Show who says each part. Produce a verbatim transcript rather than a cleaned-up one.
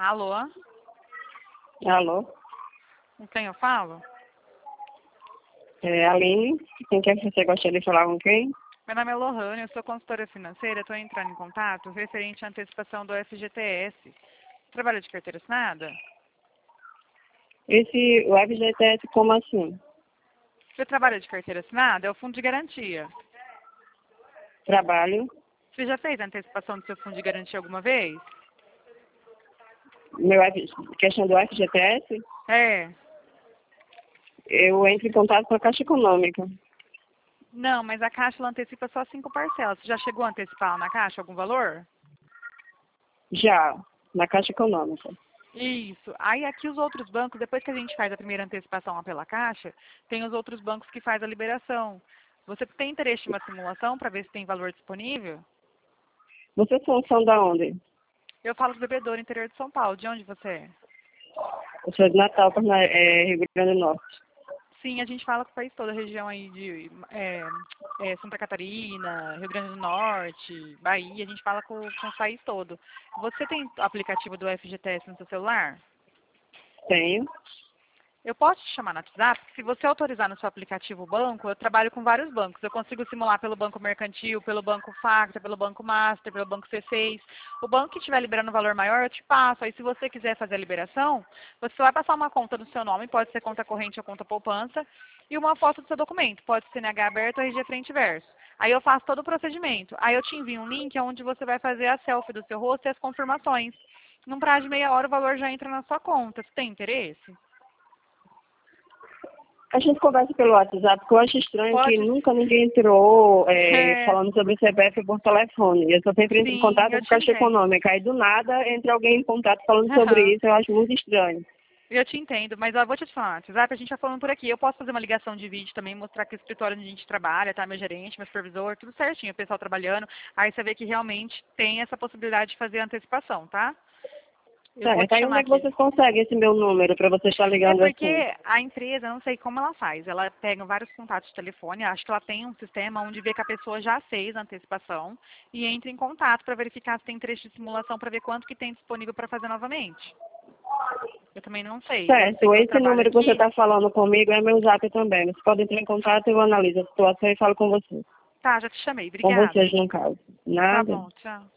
Speaker 1: Alô?
Speaker 2: Alô?
Speaker 1: Com quem eu falo?
Speaker 2: É, Aline, quem quer que você gostaria de falar com quem?
Speaker 1: Meu nome é Lohane, eu sou consultora financeira, estou entrando em contato referente à antecipação do F G T S. Trabalha de carteira assinada?
Speaker 2: Esse, o F G T S, como assim?
Speaker 1: Você trabalha de carteira assinada? É o fundo de garantia.
Speaker 2: Trabalho,
Speaker 1: Você já fez a antecipação do seu fundo de garantia alguma vez?
Speaker 2: meu F- questão do F G T S,
Speaker 1: É.
Speaker 2: eu entro em contato com a Caixa Econômica.
Speaker 1: Não, mas a Caixa ela antecipa só cinco parcelas. Você já chegou a antecipar na Caixa algum valor?
Speaker 2: Já, na Caixa Econômica.
Speaker 1: Isso. Aí aqui os outros bancos, depois que a gente faz a primeira antecipação lá pela Caixa, tem os outros bancos que faz a liberação. Você tem interesse em uma simulação para ver se tem valor disponível?
Speaker 2: Vocês são, são da onde?
Speaker 1: Eu falo do Bebedouro, interior de São Paulo. De onde você é?
Speaker 2: Eu sou de Natal, Parna- é, Rio Grande do Norte.
Speaker 1: Sim, a gente fala com o país todo, a região aí de é, é, Santa Catarina, Rio Grande do Norte, Bahia, a gente fala com, com o país todo. Você tem aplicativo do F G T S no seu celular?
Speaker 2: Tenho.
Speaker 1: Eu posso te chamar no WhatsApp? Se você autorizar no seu aplicativo o banco, eu trabalho com vários bancos. Eu consigo simular pelo Banco Mercantil, pelo Banco Facta, pelo Banco Master, pelo Banco C seis. O banco que estiver liberando um valor maior, eu te passo. Aí se você quiser fazer a liberação, você vai passar uma conta no seu nome, pode ser conta corrente ou conta poupança, e uma foto do seu documento. Pode ser C N H aberto ou R G frente e verso. Aí eu faço todo o procedimento. Aí eu te envio um link onde você vai fazer a selfie do seu rosto e as confirmações. Num prazo de meia hora o valor já entra na sua conta. Você tem interesse?
Speaker 2: A gente conversa pelo WhatsApp, porque eu acho estranho que
Speaker 1: Pode.
Speaker 2: nunca ninguém entrou é,
Speaker 1: É,
Speaker 2: falando sobre C P F por telefone. Eu só sempre entro em
Speaker 1: sim,
Speaker 2: contato
Speaker 1: eu
Speaker 2: com a
Speaker 1: te
Speaker 2: Caixa
Speaker 1: entendo.
Speaker 2: Econômica. Aí do nada entra alguém em contato falando sobre
Speaker 1: Aham,
Speaker 2: isso, eu acho muito estranho.
Speaker 1: eu te entendo, mas eu vou te falar, WhatsApp, a gente tá falando por aqui. Eu posso fazer uma ligação de vídeo também, mostrar que o escritório onde a gente trabalha, tá? Meu gerente, meu supervisor, tudo certinho, o pessoal trabalhando. Aí você vê que realmente tem essa possibilidade de fazer antecipação, tá? Eu vou
Speaker 2: Certo.
Speaker 1: te
Speaker 2: Aí onde
Speaker 1: chamar
Speaker 2: é que
Speaker 1: aqui.
Speaker 2: vocês conseguem esse meu número para você estar
Speaker 1: É
Speaker 2: ligando assim?
Speaker 1: porque a empresa, não sei como ela faz, ela pega vários contatos de telefone, acho que ela tem um sistema onde vê que a pessoa já fez a antecipação e entra em contato para verificar se tem trecho de simulação para ver quanto que tem disponível para fazer novamente. Eu também não sei. Eu sei
Speaker 2: Certo.
Speaker 1: que eu
Speaker 2: Esse
Speaker 1: trabalho
Speaker 2: número que você
Speaker 1: aqui.
Speaker 2: está falando comigo é meu zap também. Você pode entrar em contato, eu analiso a situação e falo com você.
Speaker 1: Tá, já te chamei.
Speaker 2: Com
Speaker 1: Obrigada.
Speaker 2: vocês, no caso.
Speaker 1: Tá
Speaker 2: Nada.
Speaker 1: bom, tchau.